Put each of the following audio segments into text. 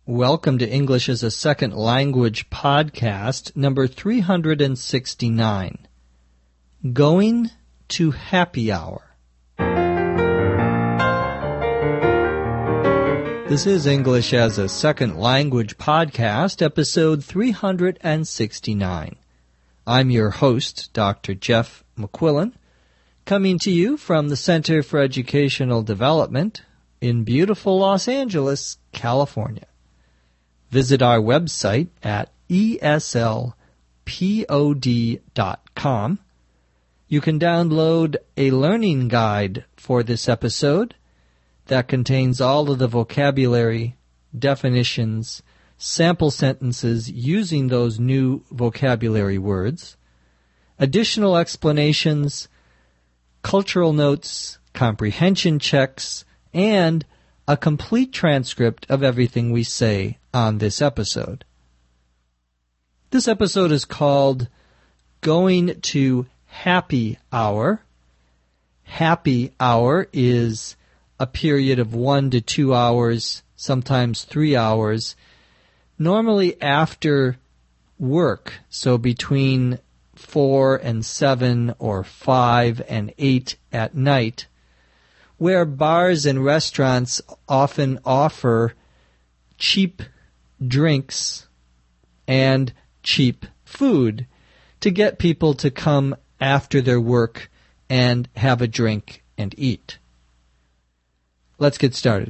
Welcome to English as a Second Language podcast, number 369. Going to Happy Hour. This is English as a Second Language podcast, episode 369. I'm your host, Dr. Jeff McQuillan, coming to you from the Center for Educational Development in beautiful Los Angeles, California. Visit our website at eslpod.com. You can download a learning guide for this episode that contains all of the vocabulary, definitions, sample sentences using those new vocabulary words, additional explanations, cultural notes, comprehension checks, and a complete transcript of everything we say on this episode. This episode is called Going to Happy Hour. Happy hour is a period of 1 to 2 hours, sometimes 3 hours, normally after work, so between 4 and 7 or 5 and 8 at night, where bars and restaurants often offer cheap drinks and cheap food to get people to come after their work and have a drink and eat. Let's get started.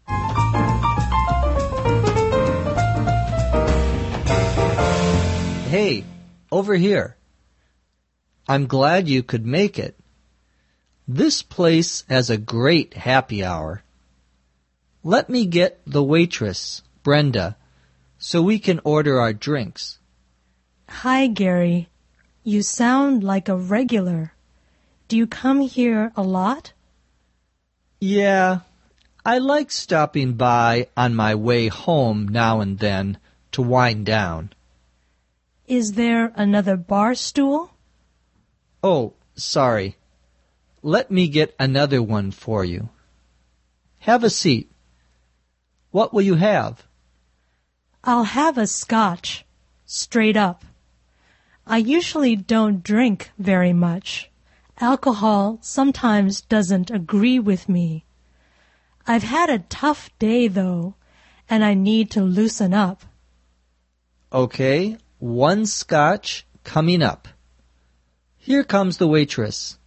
Hey, over here. I'm glad you could make it. This place has a great happy hour. Let me get the waitress, Brenda, so we can order our drinks. Hi, Gary. You sound like a regular. Do you come here a lot? Yeah, I like stopping by on my way home now and then to wind down. Is there another bar stool? Oh, sorry. Let me get another one for you. Have a seat. What will you have? I'll have a scotch, straight up. I usually don't drink very much. Alcohol sometimes doesn't agree with me. I've had a tough day, though, and I need to loosen up. Okay, one scotch coming up. Here comes the waitress.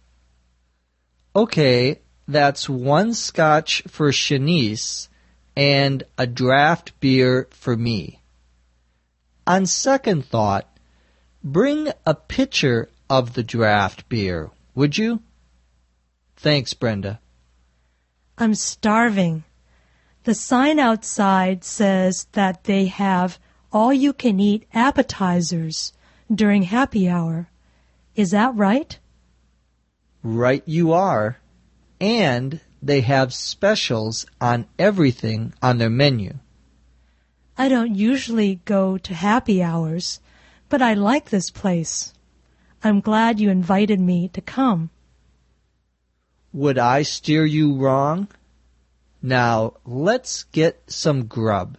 Okay, that's one scotch for Shanice and a draft beer for me. On second thought, bring a pitcher of the draft beer, would you? Thanks, Brenda. I'm starving. The sign outside says that they have all-you-can-eat appetizers during happy hour. Is that right? Right you are. And they have specials on everything on their menu. I don't usually go to happy hours, but I like this place. I'm glad you invited me to come. Would I steer you wrong? Now, let's get some grub.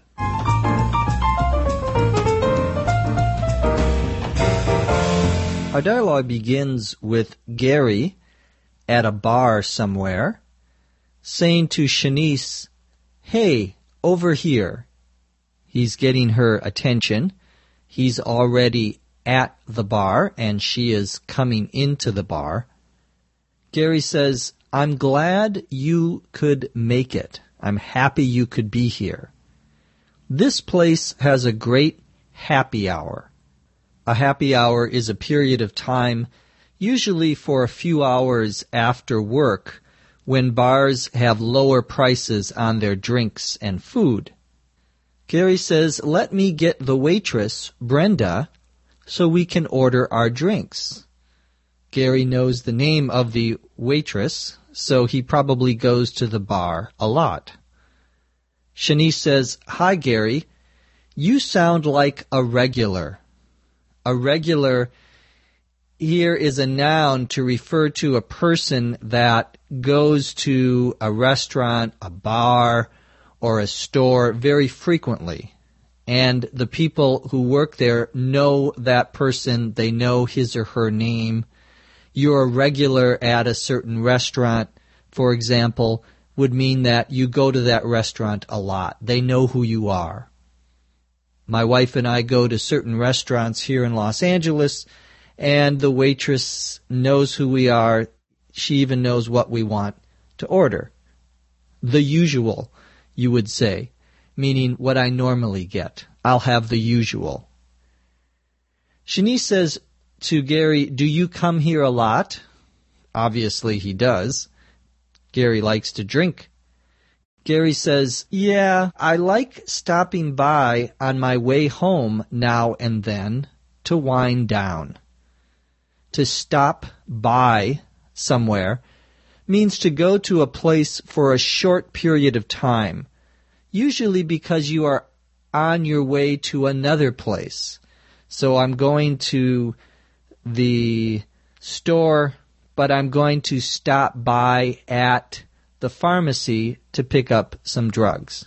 Our dialogue begins with Gary at a bar somewhere saying to Shanice, "Hey, over here." He's getting her attention. He's already at the bar and she is coming into the bar. Gary says, "I'm glad you could make it. I'm happy you could be here. This place has a great happy hour." A happy hour is a period of time, usually for a few hours after work, when bars have lower prices on their drinks and food. Gary says, "Let me get the waitress, Brenda, so we can order our drinks." Gary knows the name of the waitress, so he probably goes to the bar a lot. Shanice says, "Hi, Gary. You sound like a regular." A regular here is a noun to refer to a person that goes to a restaurant, a bar, or a store very frequently. and the people who work there know that person. They know his or her name. You're a regular at a certain restaurant, for example, would mean that you go to that restaurant a lot. They know who you are. My wife and I go to certain restaurants here in Los Angeles, and the waitress knows who we are. She even knows what we want to order. The usual, you would say, meaning what I normally get. I'll have the usual. Shanice says to Gary, "Do you come here a lot?" Obviously he does. Gary likes to drink. Gary says, "Yeah, I like stopping by on my way home now and then to wind down." To stop by somewhere means to go to a place for a short period of time, usually because you are on your way to another place. So I'm going to the store, but I'm going to stop by at the pharmacy to pick up some drugs.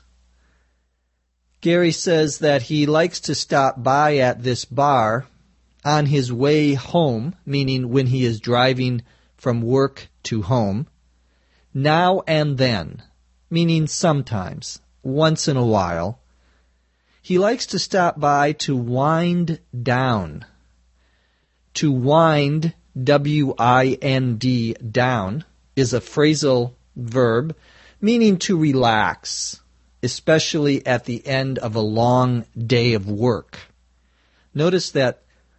Gary says that he likes to stop by at this bar on his way home, meaning when he is driving from work to home, now and then, meaning sometimes, once in a while. He likes to stop by to wind down. To wind, W-I-N-D, down, is a phrasal verb meaning to relax, especially at the end of a long day of work. Notice that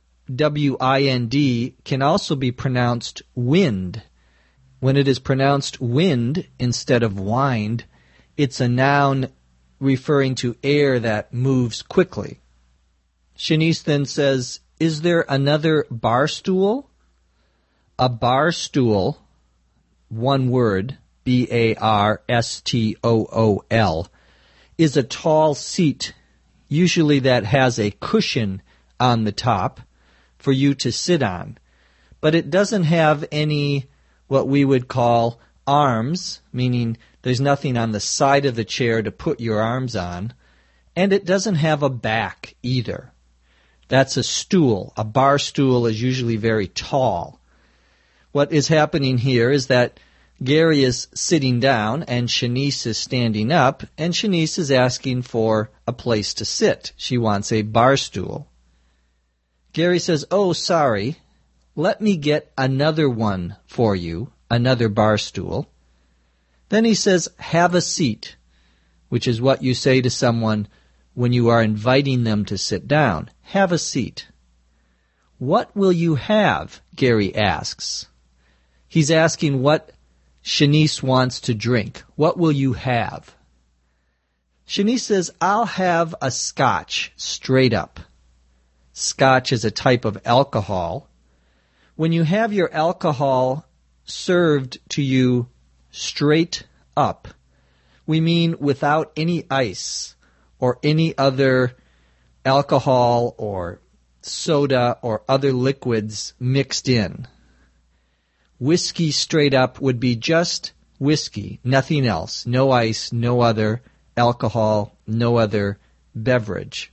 W-I-N-D can also be pronounced wind. When it is pronounced wind instead of wind, it's a noun referring to air that moves quickly. Shanice then says, "Is there another bar stool?" A bar stool, one word, B-A-R-S-T-O-O-L, is a tall seat, usually that has a cushion on the top for you to sit on. But it doesn't have any, what we would call, arms, meaning there's nothing on the side of the chair to put your arms on, and it doesn't have a back either. That's a stool. A bar stool is usually very tall. What is happening here is that Gary is sitting down and Shanice is standing up, and Shanice is asking for a place to sit. She wants a bar stool. Gary says, "Oh, sorry, let me get another one for you, another bar stool." Then he says, "Have a seat," which is what you say to someone when you are inviting them to sit down. Have a seat. "What will you have?" Gary asks. He's asking what Shanice wants to drink. What will you have? Shanice says, "I'll have a scotch, straight up." Scotch is a type of alcohol. When you have your alcohol served to you straight up, we mean without any ice or any other alcohol or soda or other liquids mixed in. Whiskey straight up would be just whiskey, nothing else. No ice, no other alcohol, no other beverage.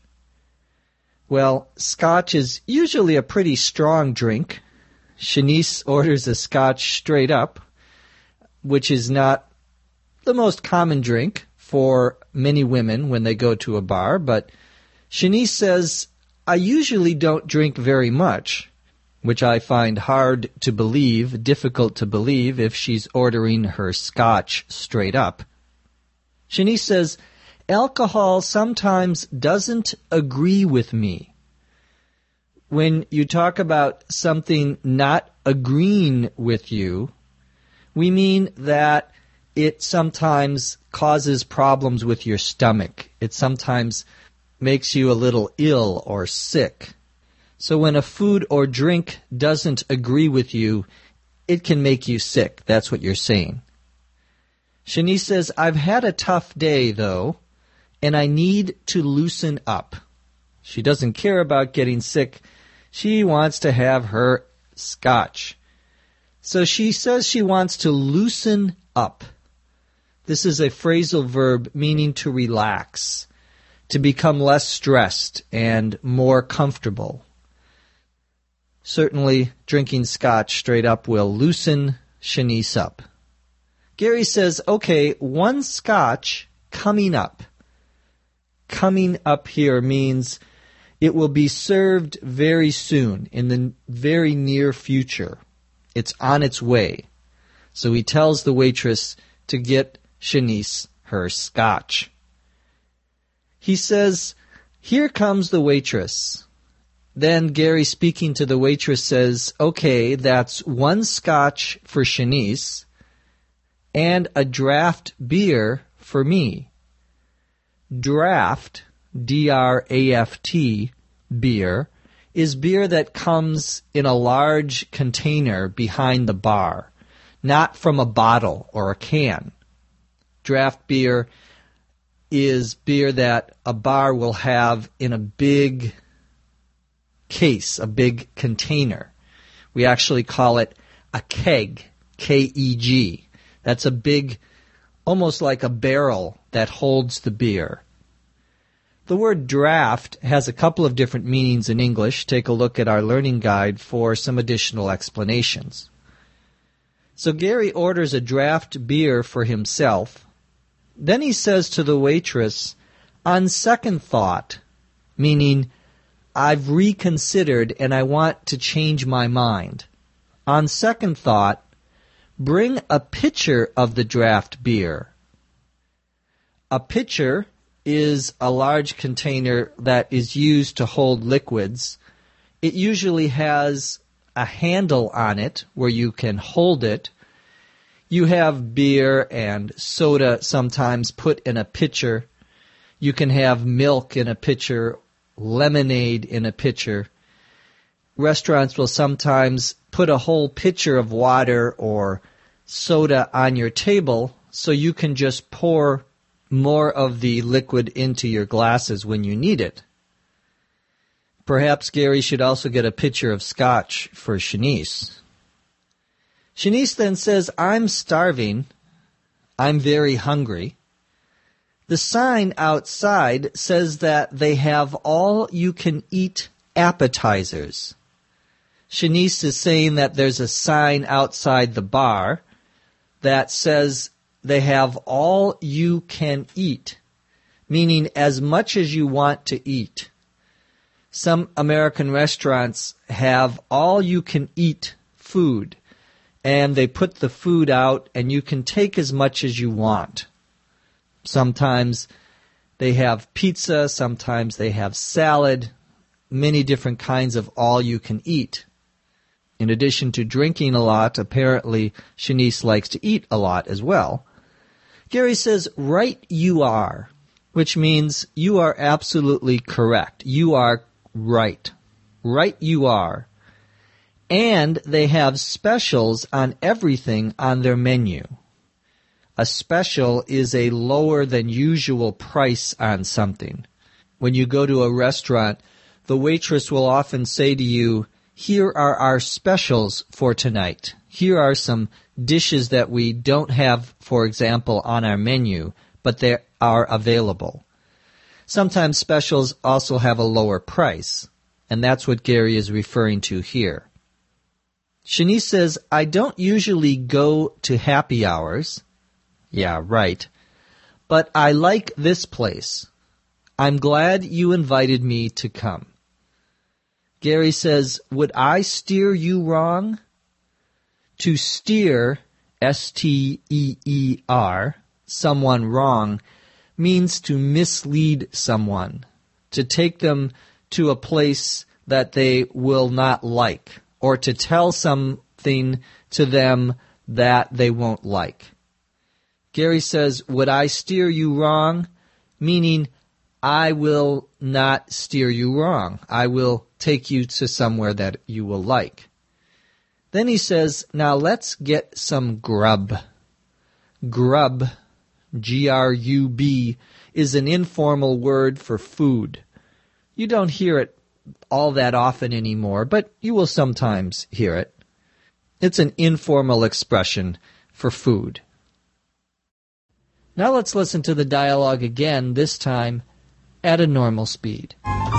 Well, scotch is usually a pretty strong drink. Shanice orders a scotch straight up, which is not the most common drink for many women when they go to a bar, but Shanice says, "I usually don't drink very much," which I find hard to believe, difficult to believe if she's ordering her scotch straight up. Shanice says, "Alcohol sometimes doesn't agree with me." When you talk about something not agreeing with you, we mean that it sometimes causes problems with your stomach. It sometimes makes you a little ill or sick. So when a food or drink doesn't agree with you, it can make you sick. That's what you're saying. Shanice says, "I've had a tough day, though, and I need to loosen up." She doesn't care about getting sick. She wants to have her scotch. So she says she wants to loosen up. This is a phrasal verb meaning to relax. to become less stressed and more comfortable. Certainly, drinking scotch straight up will loosen Shanice up. Gary says, okay, one scotch coming up. Coming up here means it will be served very soon, in the very near future. It's on its way. So he tells the waitress to get Shanice her scotch. He says, here comes the waitress. Then Gary, speaking to the waitress, says, okay, that's one scotch for Shanice and a draft beer for me. Draft, D-R-A-F-T, beer, is beer that comes in a large container behind the bar, not from a bottle or a can. Draft beer is beer that a bar will have in a big case, a big container. We actually call it a keg, K-E-G. That's a big, almost like a barrel that holds the beer. The word draft has a couple of different meanings in English. Take a look at our learning guide for some additional explanations. So Gary orders a draft beer for himself. Then he says to the waitress, on second thought, meaning I've reconsidered and I want to change my mind. On second thought, bring a pitcher of the draft beer. A pitcher is a large container that is used to hold liquids. It usually has a handle on it where you can hold it. You have beer and soda sometimes put in a pitcher. You can have milk in a pitcher, lemonade in a pitcher. Restaurants will sometimes put a whole pitcher of water or soda on your table so you can just pour more of the liquid into your glasses when you need it. Perhaps Gary should also get a pitcher of scotch for Shanice. Shanice then says, I'm starving. I'm very hungry. The sign outside says that they have all-you-can-eat appetizers. Shanice is saying that there's a sign outside the bar that says they have all you can eat, meaning as much as you want to eat. Some American restaurants have all you can eat food, and they put the food out and you can take as much as you want. Sometimes they have pizza, sometimes they have salad, many different kinds of all you can eat. In addition to drinking a lot, apparently Shanice likes to eat a lot as well. Gary says, right you are, which means you are absolutely correct. You are right. Right you are. And they have specials on everything on their menu. A special is a lower than usual price on something. When you go to a restaurant, the waitress will often say to you, here are our specials for tonight. Here are some dishes that we don't have, for example, on our menu, but they are available. Sometimes specials also have a lower price, and that's what Gary is referring to here. Shanice says, I don't usually go to happy hours. Yeah, right. But I like this place. I'm glad you invited me to come. Gary says, would I steer you wrong? To steer, S-T-E-E-R, someone wrong, means to mislead someone, to take them to a place that they will not like, or to tell something to them that they won't like. Gary says, would I steer you wrong? Meaning, I will not steer you wrong. I will take you to somewhere that you will like. Then he says, now let's get some grub. Grub, G-R-U-B, is an informal word for food. You don't hear it all that often anymore, but you will sometimes hear it. It's an informal expression for food. Now let's listen to the dialogue again, this time at a normal speed.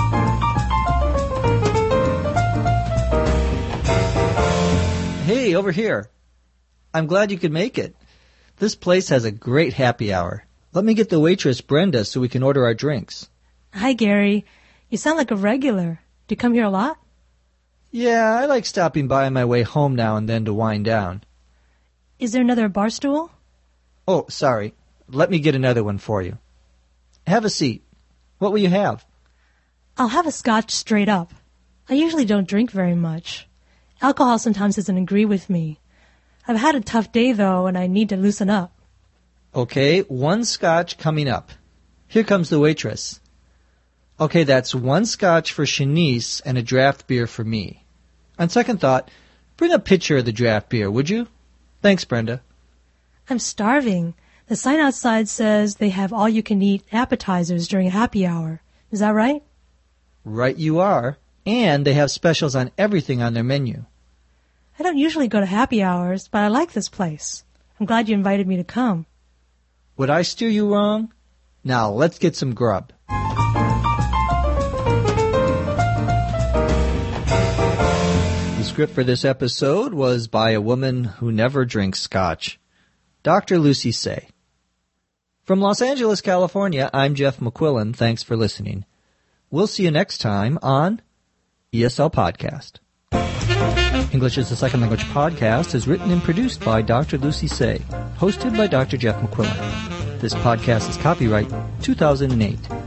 Hey, over here. I'm glad you could make it. This place has a great happy hour. Let me get the waitress, Brenda, so we can order our drinks. Hi, Gary. You sound like a regular. Do you come here a lot? Yeah, I like stopping by on my way home now and then to wind down. Is there another bar stool? Oh, sorry. Let me get another one for you. Have a seat. What will you have? I'll have a scotch straight up. I usually don't drink very much. Alcohol sometimes doesn't agree with me. I've had a tough day, though, and I need to loosen up. Okay, 1 scotch coming up. Here comes the waitress. Okay, that's 1 scotch for Shanice and a draft beer for me. On second thought, bring a pitcher of the draft beer, would you? Thanks, Brenda. I'm starving. The sign outside says they have all-you-can-eat appetizers during happy hour. Is that right? Right you are. And they have specials on everything on their menu. I don't usually go to happy hours, but I like this place. I'm glad you invited me to come. Would I steer you wrong? Now, let's get some grub. The script for this episode was by a woman who never drinks scotch, Dr. Lucy Say. From Los Angeles, California, I'm Jeff McQuillan. Thanks for listening. We'll see you next time on ESL Podcast. English is the Second Language podcast is written and produced by Dr. Lucy Say, hosted by Dr. Jeff McQuillan. This podcast is copyright 2008.